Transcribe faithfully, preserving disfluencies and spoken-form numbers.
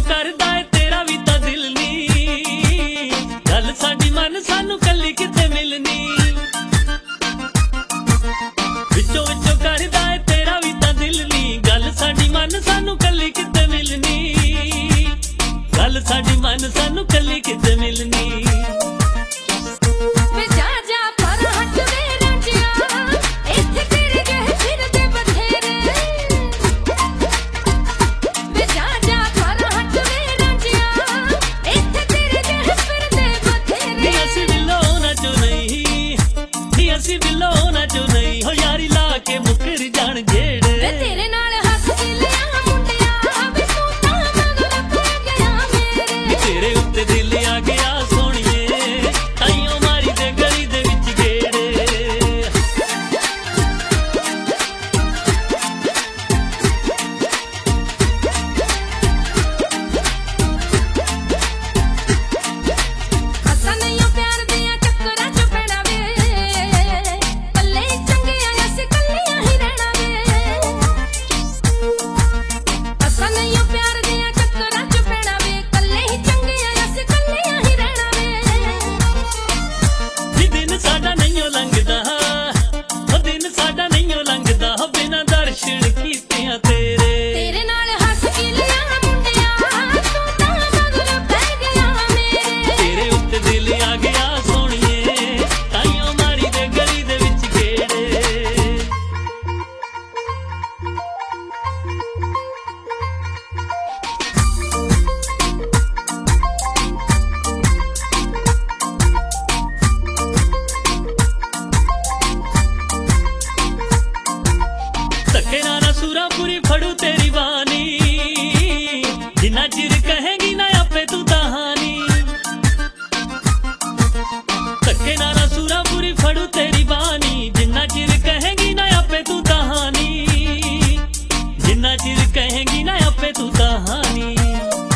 करदा है तेरा भी तां दिल नी, गल साडी मन सानू कल्ली किते मिलनी। विचों विचों करदा है तेरा भी तां दिल नी, गल साडी मन सानू कल्ली किते मिलनी, गल साडी मन सानू कल्ली किते मिलनी। ਅਸੀਂ ਬਿਲੋਨਾ ਚੋਂ ਨਹੀਂ ਹੋ ਯਾਰੀ ਲਾ ਕੇ ਮੁੱਕਰ ਜਾਣ ਜਿਹੜੇ ਵੇ ਤੇਰੇ ਨਾਲ ਹੱਸ ਕੇ ਲਿਆ ਮੁੰਡਿਆ ਵੇ ਤੂੰ ਤਾਂ ਮਗਰ ਪੈ ਗਿਆ ਮੇਰੇ ਤੇਰੇ ਉੱਤੇ ਦਿਲ ਆ ਗਿਆ ਸੋਹਣੀਏ ਤਾਈਓ ਮਾਰੀ ਦੇ ਗਲੀ ਦੇ ਵਿੱਚ ਗੇੜੇ। ਅਸਾਂ ਨਹੀਂ ਪਿਆਰ ਦੀਆਂ ਚੱਕਰਾਂ ਚ ਪੈਣਾ ਵੇ ਸਾਡਾ ਨਹੀਂ ਲੰਘਦਾ ਉਹ ਦਿਨ ਸਾਡਾ ਨਹੀਂ ਲੰਘਦਾ ਬਿਨਾਂ ਦਰਸ਼ਨ ਕੀਤਿਆਂ ਤੇਰੇ ਤੇਰੇ ਨਾਲ ਹੱਸ ਕੇ ਲਿਆ ਮੁੰਡਿਆ ਤੂੰ ਤਾਂ ਮਗਰ ਪੈ ਗਿਆ ਮੇਰੇ ਤੇਰੇ ਉੱਤੇ ਦਿਲ ਆ ਗਿਆ ਸੋਹਣੀਏ ਤਾਈਓ ਮਾਰੀ ਦੇ ਗਲੀ ਦੇ ਵਿੱਚ ਗੇੜੇ। ਧੱਕੇ ਨਾਲ ਸੂਰਾਪੁਰੀ ਫੜੂ ਤੇਰੀ ਬਾਣੀ ਜਿੰਨਾ ਚਿਰ ਕਹੇਗੀ ਨਾ ਆਪੇ ਤੂੰ ਕਹਾਣੀ। ਧੱਕੇ ਨਾਲ ਸੂਰਾਪੁਰੀ ਫੜੂ ਤੇਰੀ ਬਾਣੀ ਜਿੰਨਾ ਚਿਰ ਕਹੇਗੀ ਨਾ ਆਪੇ ਤੂੰ ਕਹਾਣੀ, ਜਿੰਨਾ ਚਿਰ ਕਹੇਗੀ ਨਾ ਆਪੇ ਤੂੰ ਕਹਾਣੀ।